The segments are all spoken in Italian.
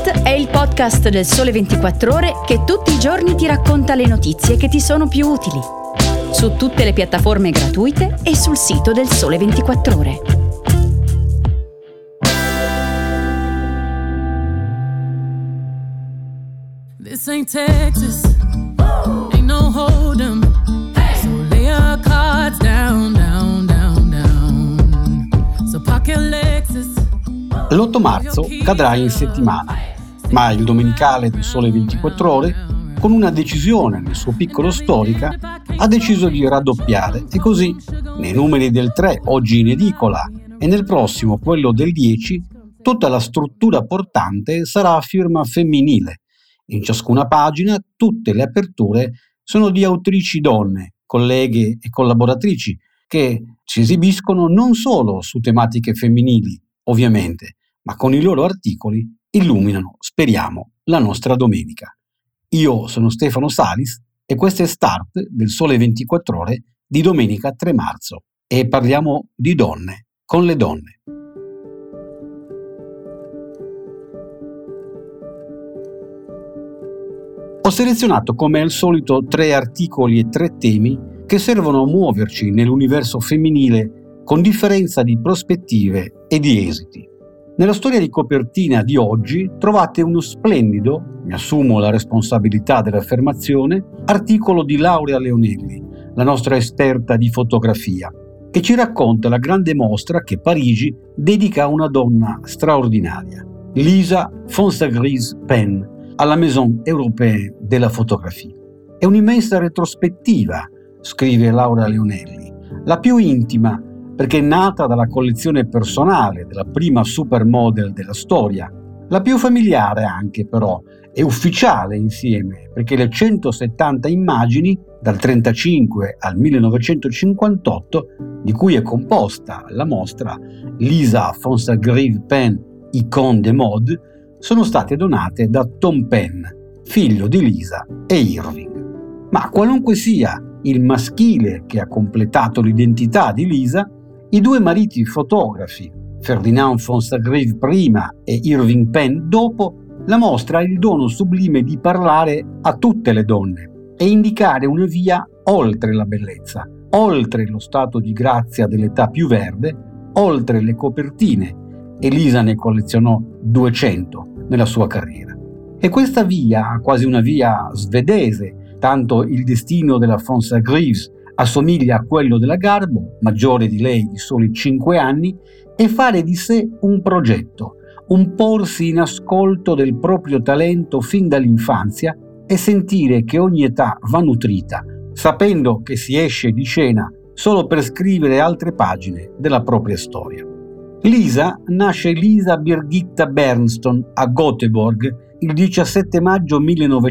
Start è il podcast del Sole 24 Ore che tutti i giorni ti racconta le notizie che ti sono più utili. Su tutte le piattaforme gratuite e sul sito del Sole 24 Ore. This ain't Texas, ain't no hold 'em. So lay your cards down, down, down, down. So pack your Lexus. L'8 marzo cadrà in settimana, ma il domenicale del Sole 24 Ore, con una decisione nel suo piccolo storica, ha deciso di raddoppiare e così, nei numeri del 3 oggi in edicola e nel prossimo quello del 10, tutta la struttura portante sarà a firma femminile. In ciascuna pagina tutte le aperture sono di autrici donne, colleghe e collaboratrici, che si esibiscono non solo su tematiche femminili, ovviamente, ma con i loro articoli illuminano, speriamo, la nostra domenica. Io sono Stefano Salis e questo è Start del Sole 24 Ore di domenica 3 marzo e parliamo di donne con le donne. Ho selezionato come al solito 3 articoli e 3 temi che servono a muoverci nell'universo femminile con differenza di prospettive e di esiti. Nella storia di copertina di oggi trovate uno splendido, mi assumo la responsabilità dell'affermazione, articolo di Laura Leonelli, la nostra esperta di fotografia, che ci racconta la grande mostra che Parigi dedica a una donna straordinaria, Lisa Fonsagrive-Pen, alla Maison Européenne della Fotografia. È un'immensa retrospettiva, scrive Laura Leonelli, la più intima perché è nata dalla collezione personale della prima supermodel della storia, la più familiare anche però, e ufficiale insieme, perché le 170 immagini dal 1935 al 1958 di cui è composta la mostra Lisa Fonsagrive-Pen, Icône de mode, sono state donate da Tom Penn, figlio di Lisa e Irving. Ma qualunque sia il maschile che ha completato l'identità di Lisa, i 2 mariti fotografi, Ferdinand Fonsagrive prima e Irving Penn dopo, la mostra ha il dono sublime di parlare a tutte le donne e indicare una via oltre la bellezza, oltre lo stato di grazia dell'età più verde, oltre le copertine, e Lisa ne collezionò 200 nella sua carriera. E questa via, quasi una via svedese, tanto il destino della Fonsagrive assomiglia a quello della Garbo, maggiore di lei di soli 5 anni, è fare di sé un progetto, un porsi in ascolto del proprio talento fin dall'infanzia e sentire che ogni età va nutrita, sapendo che si esce di scena solo per scrivere altre pagine della propria storia. Lisa nasce Lisa Birgitta Bernstone a Göteborg il 17 maggio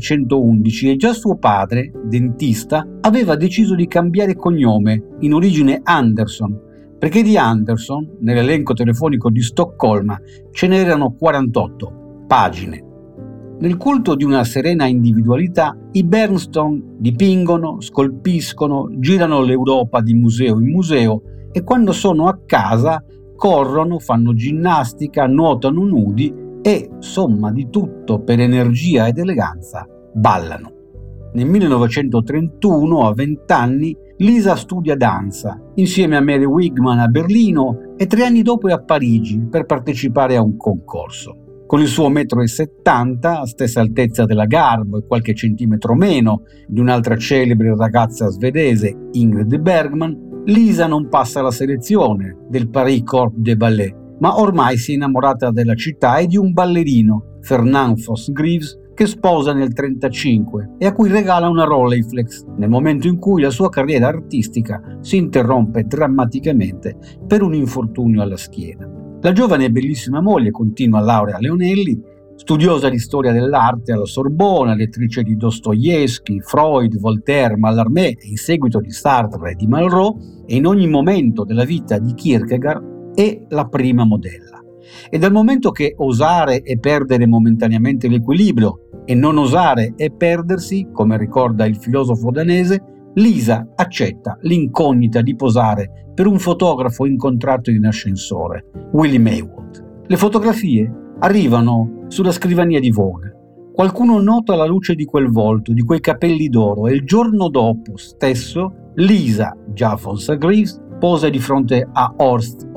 1911 e già suo padre, dentista, aveva deciso di cambiare cognome, in origine Anderson, perché di Anderson, nell'elenco telefonico di Stoccolma, ce n'erano 48 pagine. Nel culto di una serena individualità, i Bernstone dipingono, scolpiscono, girano l'Europa di museo in museo e quando sono a casa corrono, fanno ginnastica, nuotano nudi e, somma di tutto per energia ed eleganza, ballano. Nel 1931, a 20 anni, Lisa studia danza, insieme a Mary Wigman a Berlino e 3 anni dopo è a Parigi per partecipare a un concorso. Con il suo 1,70 m, stessa altezza della Garbo e qualche centimetro meno di un'altra celebre ragazza svedese, Ingrid Bergman, Lisa non passa la selezione del Paris Corps de Ballet, ma ormai si è innamorata della città e di un ballerino, Fernand Fonsagrive, che sposa nel 1935 e a cui regala una Rolleiflex nel momento in cui la sua carriera artistica si interrompe drammaticamente per un infortunio alla schiena. La giovane e bellissima moglie, continua Laura Leonelli, studiosa di storia dell'arte alla Sorbona, lettrice di Dostoevsky, Freud, Voltaire, Mallarmé e in seguito di Sartre e di Malraux, e in ogni momento della vita di Kierkegaard è la prima modella. E dal momento che osare è perdere momentaneamente l'equilibrio e non osare è perdersi, come ricorda il filosofo danese, Lisa accetta l'incognita di posare per un fotografo incontrato in ascensore, William Ewald. Le fotografie arrivano sulla scrivania di Vogue. Qualcuno nota la luce di quel volto, di quei capelli d'oro, e il giorno dopo stesso Lisa, già Fonsa Greaves, posa di fronte a Horst.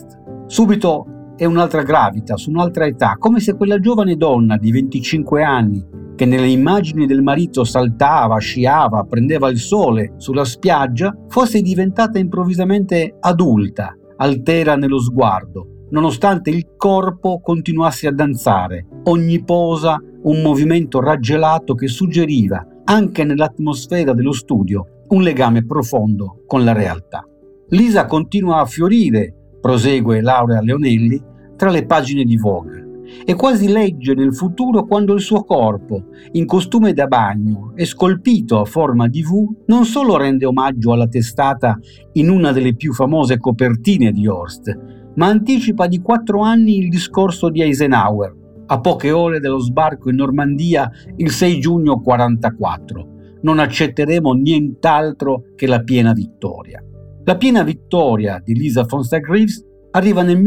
Subito è un'altra gravitas, un'altra età, come se quella giovane donna di 25 anni, che nelle immagini del marito saltava, sciava, prendeva il sole sulla spiaggia, fosse diventata improvvisamente adulta, altera nello sguardo, nonostante il corpo continuasse a danzare, ogni posa un movimento raggelato che suggeriva, anche nell'atmosfera dello studio, un legame profondo con la realtà. Lisa continua a fiorire, prosegue Laura Leonelli, tra le pagine di Vogue, e quasi legge nel futuro quando il suo corpo, in costume da bagno e scolpito a forma di V, non solo rende omaggio alla testata in una delle più famose copertine di Horst, ma anticipa di 4 anni il discorso di Eisenhower, a poche ore dallo sbarco in Normandia il 6 giugno 1944. Non accetteremo nient'altro che la piena vittoria. La piena vittoria di Lisa Fonsa Greaves arriva nel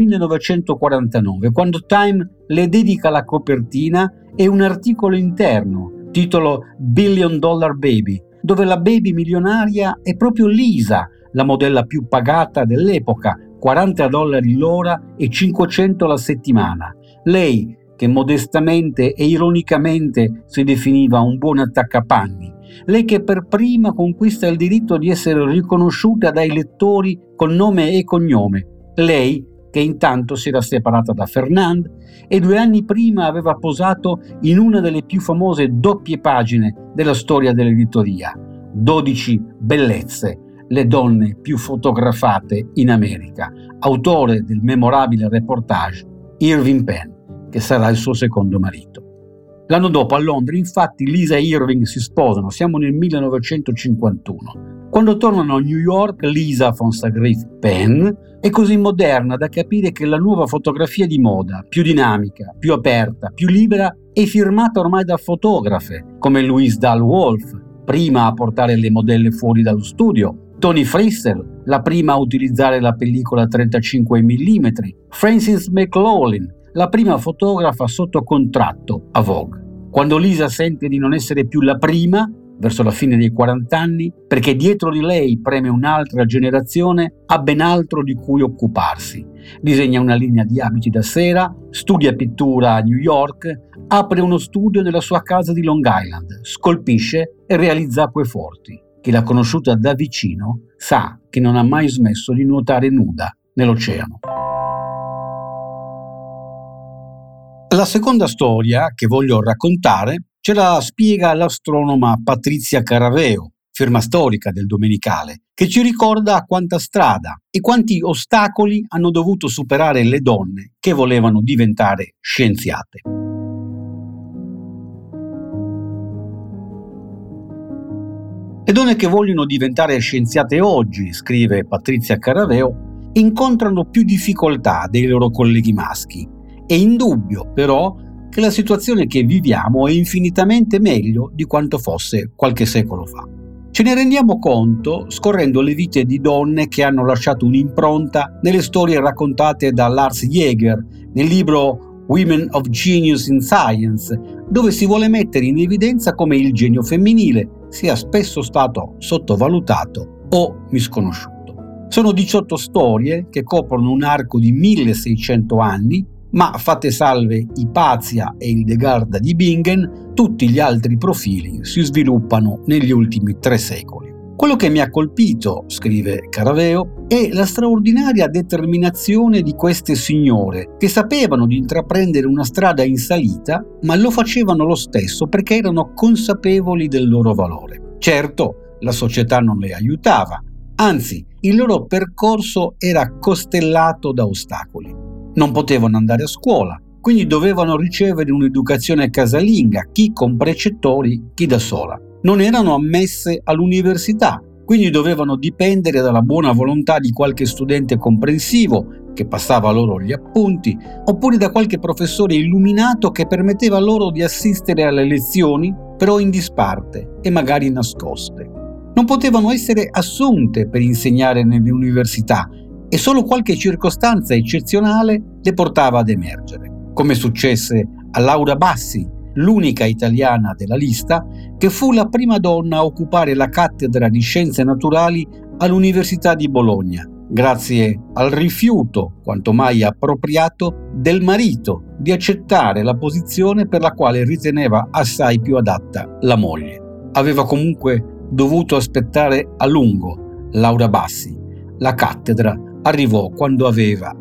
1949, quando Time le dedica la copertina e un articolo interno, titolo Billion Dollar Baby, dove la baby milionaria è proprio Lisa, la modella più pagata dell'epoca, $40 l'ora e 500 la settimana. Lei, che modestamente e ironicamente si definiva un buon attaccapanni. Lei che per prima conquista il diritto di essere riconosciuta dai lettori con nome e cognome. Lei che intanto si era separata da Fernand e 2 anni prima aveva posato in una delle più famose doppie pagine della storia dell'editoria. 12 bellezze, le donne più fotografate in America. Autore del memorabile reportage Irving Penn, che sarà il suo secondo marito. L'anno dopo a Londra, infatti, Lisa e Irving si sposano, siamo nel 1951. Quando tornano a New York, Lisa Fonsa Greaves Penn è così moderna da capire che la nuova fotografia di moda, più dinamica, più aperta, più libera, è firmata ormai da fotografe come Louise Dahl Wolf, prima a portare le modelle fuori dallo studio, Toni Frissell, la prima a utilizzare la pellicola 35 mm, Frances McLaughlin, la prima fotografa sotto contratto a Vogue. Quando Lisa sente di non essere più la prima, verso la fine dei 40 anni, perché dietro di lei preme un'altra generazione, ha ben altro di cui occuparsi. Disegna una linea di abiti da sera, studia pittura a New York, apre uno studio nella sua casa di Long Island, scolpisce e realizza acqueforti. Chi l'ha conosciuta da vicino sa che non ha mai smesso di nuotare nuda nell'oceano. La seconda storia che voglio raccontare ce la spiega l'astronoma Patrizia Caraveo, firma storica del Domenicale, che ci ricorda quanta strada e quanti ostacoli hanno dovuto superare le donne che volevano diventare scienziate. Le donne che vogliono diventare scienziate oggi, scrive Patrizia Caraveo, incontrano più difficoltà dei loro colleghi maschi. È indubbio, però, che la situazione che viviamo è infinitamente meglio di quanto fosse qualche secolo fa. Ce ne rendiamo conto scorrendo le vite di donne che hanno lasciato un'impronta nelle storie raccontate da Lars Jäger nel libro Women of Genius in Science, dove si vuole mettere in evidenza come il genio femminile sia spesso stato sottovalutato o misconosciuto. Sono 18 storie che coprono un arco di 1600 anni, ma fatte salve Ipazia e Hildegarda di Bingen, tutti gli altri profili si sviluppano negli ultimi 3 secoli. Quello che mi ha colpito, scrive Caraveo, è la straordinaria determinazione di queste signore che sapevano di intraprendere una strada in salita, ma lo facevano lo stesso perché erano consapevoli del loro valore. Certo, la società non le aiutava, anzi, il loro percorso era costellato da ostacoli. Non potevano andare a scuola, quindi dovevano ricevere un'educazione casalinga, chi con precettori, chi da sola. Non erano ammesse all'università, quindi dovevano dipendere dalla buona volontà di qualche studente comprensivo che passava loro gli appunti, oppure da qualche professore illuminato che permetteva loro di assistere alle lezioni, però in disparte e magari nascoste. Non potevano essere assunte per insegnare nelle università, e solo qualche circostanza eccezionale le portava ad emergere. come successe a Laura Bassi, l'unica italiana della lista, che fu la prima donna a occupare la cattedra di Scienze Naturali all'Università di Bologna, grazie al rifiuto, quanto mai appropriato, del marito di accettare la posizione per la quale riteneva assai più adatta la moglie. Aveva comunque dovuto aspettare a lungo Laura Bassi. La cattedra arrivò quando aveva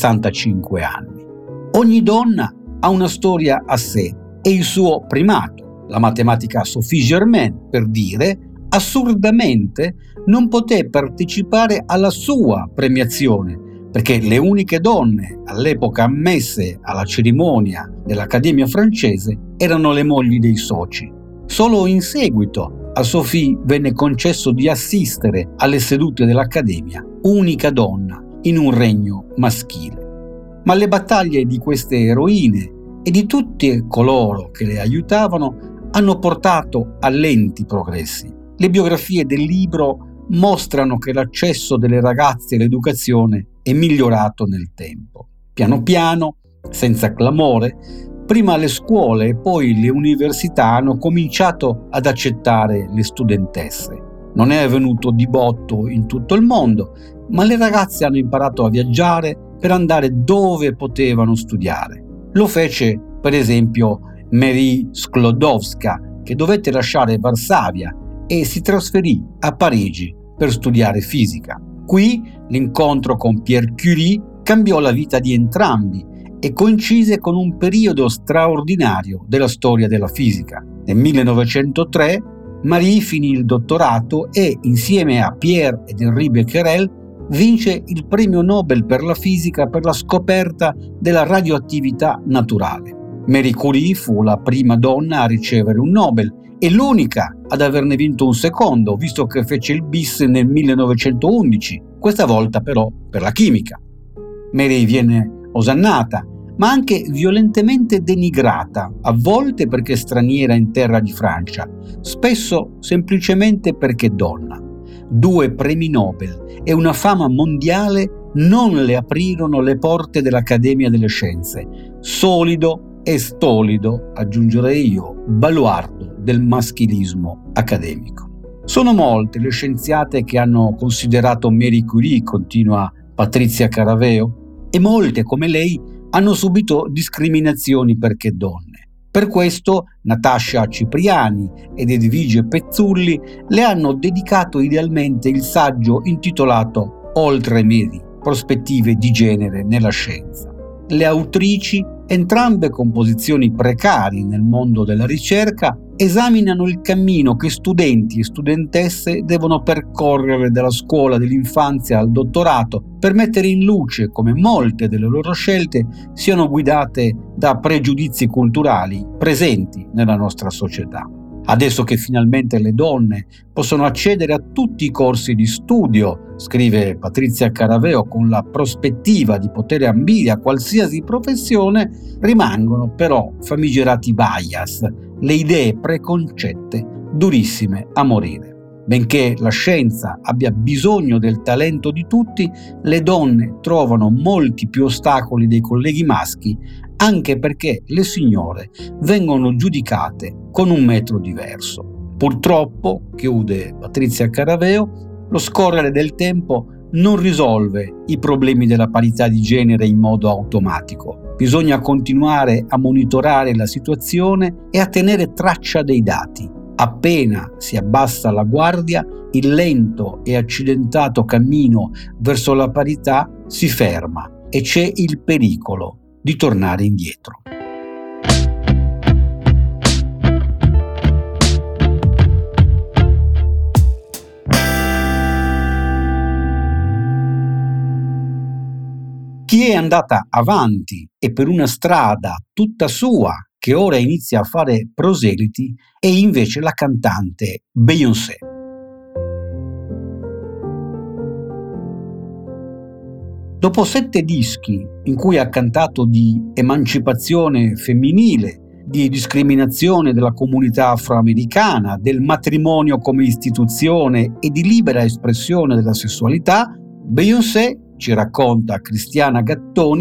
65 anni. Ogni donna ha una storia a sé e il suo primato. La matematica Sophie Germain, per dire, assurdamente non poté partecipare alla sua premiazione, perché le uniche donne all'epoca ammesse alla cerimonia dell'Accademia francese erano le mogli dei soci. Solo in seguito a Sophie venne concesso di assistere alle sedute dell'Accademia, unica donna in un regno maschile. Ma le battaglie di queste eroine e di tutti coloro che le aiutavano hanno portato a lenti progressi. Le biografie del libro mostrano che l'accesso delle ragazze all'educazione è migliorato nel tempo. Piano piano, senza clamore, prima le scuole e poi le università hanno cominciato ad accettare le studentesse. Non è avvenuto di botto in tutto il mondo, ma le ragazze hanno imparato a viaggiare per andare dove potevano studiare. Lo fece, per esempio, Marie Sklodowska, che dovette lasciare Varsavia e si trasferì a Parigi per studiare fisica. Qui l'incontro con Pierre Curie cambiò la vita di entrambi e coincise con un periodo straordinario della storia della fisica. Nel 1903 Marie finì il dottorato e, insieme a Pierre ed Henri Becquerel, vince il premio Nobel per la fisica per la scoperta della radioattività naturale. Marie Curie fu la prima donna a ricevere un Nobel e l'unica ad averne vinto un secondo, visto che fece il bis nel 1911, questa volta però per la chimica. Marie viene osannata, ma anche violentemente denigrata, a volte perché straniera in terra di Francia, spesso semplicemente perché donna. 2 premi Nobel e una fama mondiale non le aprirono le porte dell'Accademia delle Scienze. Solido e stolido, aggiungerei io, baluardo del maschilismo accademico. Sono molte le scienziate che hanno considerato Marie Curie, continua Patrizia Caraveo, e molte come lei hanno subito discriminazioni perché donne. Per questo Natascia Cipriani ed Edvige Pezzulli le hanno dedicato idealmente il saggio intitolato Oltre Marie, prospettive di genere nella scienza. Le autrici, entrambe con posizioni precarie nel mondo della ricerca, esaminano il cammino che studenti e studentesse devono percorrere dalla scuola dell'infanzia al dottorato per mettere in luce come molte delle loro scelte siano guidate da pregiudizi culturali presenti nella nostra società. Adesso che finalmente le donne possono accedere a tutti i corsi di studio, scrive Patrizia Caraveo, con la prospettiva di poter ambire a qualsiasi professione, rimangono però famigerati bias, le idee preconcette durissime a morire. Benché la scienza abbia bisogno del talento di tutti, le donne trovano molti più ostacoli dei colleghi maschi, anche perché le signore vengono giudicate con un metro diverso. Purtroppo, chiude Patrizia Caraveo, lo scorrere del tempo non risolve i problemi della parità di genere in modo automatico. Bisogna continuare a monitorare la situazione e a tenere traccia dei dati. Appena si abbassa la guardia, il lento e accidentato cammino verso la parità si ferma e c'è il pericolo di tornare indietro. Chi è andata avanti e per una strada tutta sua, che ora inizia a fare proseliti, è invece la cantante Beyoncé. Dopo 7 dischi in cui ha cantato di emancipazione femminile, di discriminazione della comunità afroamericana, del matrimonio come istituzione e di libera espressione della sessualità, Beyoncé, ci racconta Cristiana Gattoni,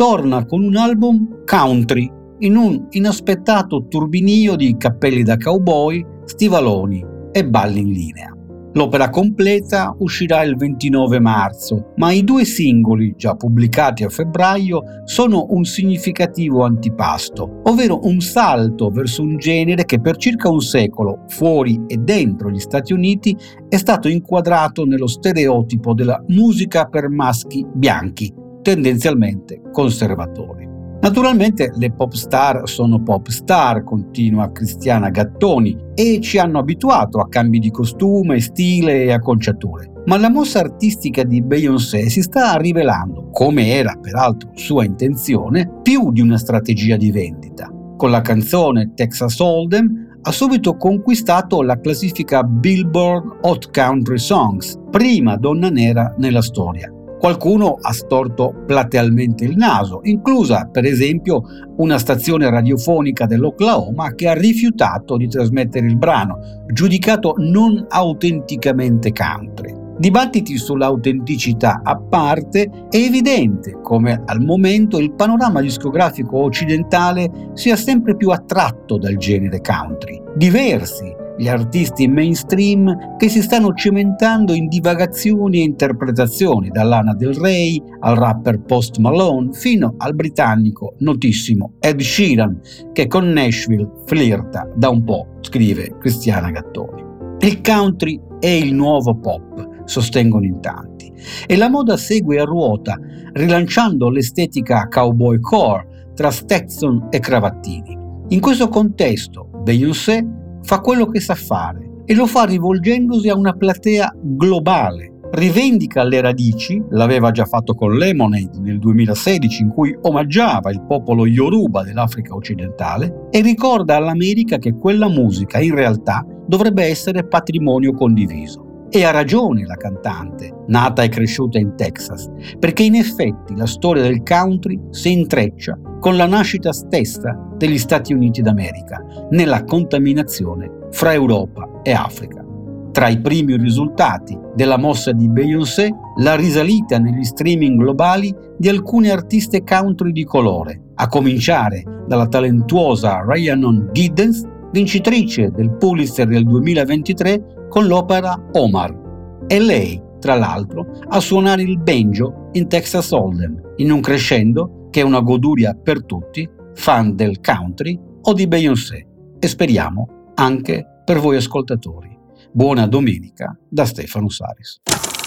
torna con un album country, in un inaspettato turbinio di cappelli da cowboy, stivaloni e balli in linea. L'opera completa uscirà il 29 marzo, ma i 2 singoli, già pubblicati a febbraio, sono un significativo antipasto, ovvero un salto verso un genere che per circa un secolo, fuori e dentro gli Stati Uniti, è stato inquadrato nello stereotipo della musica per maschi bianchi, tendenzialmente conservatori. Naturalmente le pop star sono pop star, continua Cristiana Gattoni, e ci hanno abituato a cambi di costume, stile e acconciature. Ma la mossa artistica di Beyoncé si sta rivelando, come era peraltro sua intenzione, più di una strategia di vendita. Con la canzone Texas Hold'em ha subito conquistato la classifica Billboard Hot Country Songs, prima donna nera nella storia. Qualcuno ha storto platealmente il naso, inclusa per esempio una stazione radiofonica dell'Oklahoma che ha rifiutato di trasmettere il brano, giudicato non autenticamente country. Dibattiti sull'autenticità a parte, è evidente come al momento il panorama discografico occidentale sia sempre più attratto dal genere country. Diversi gli artisti mainstream che si stanno cimentando in divagazioni e interpretazioni, da Lana Del Rey al rapper Post Malone fino al britannico notissimo Ed Sheeran, che con Nashville flirta da un po', scrive Cristiana Gattoni. Il country è il nuovo pop, sostengono in tanti, e la moda segue a ruota, rilanciando l'estetica cowboy core tra Stetson e cravattini. In questo contesto, Beyoncé fa quello che sa fare e lo fa rivolgendosi a una platea globale. Rivendica le radici, l'aveva già fatto con Lemonade nel 2016 in cui omaggiava il popolo Yoruba dell'Africa occidentale, e ricorda all'America che quella musica in realtà dovrebbe essere patrimonio condiviso. E ha ragione la cantante, nata e cresciuta in Texas, perché in effetti la storia del country si intreccia con la nascita stessa degli Stati Uniti d'America, nella contaminazione fra Europa e Africa. Tra i primi risultati della mossa di Beyoncé, la risalita negli streaming globali di alcune artiste country di colore, a cominciare dalla talentuosa Rhiannon Giddens, vincitrice del Pulitzer del 2023 con l'opera Omar, e lei, tra l'altro, a suonare il banjo in Texas Hold'em, in un crescendo che è una goduria per tutti, fan del country o di Beyoncé, e speriamo anche per voi ascoltatori. Buona domenica da Stefano Saris.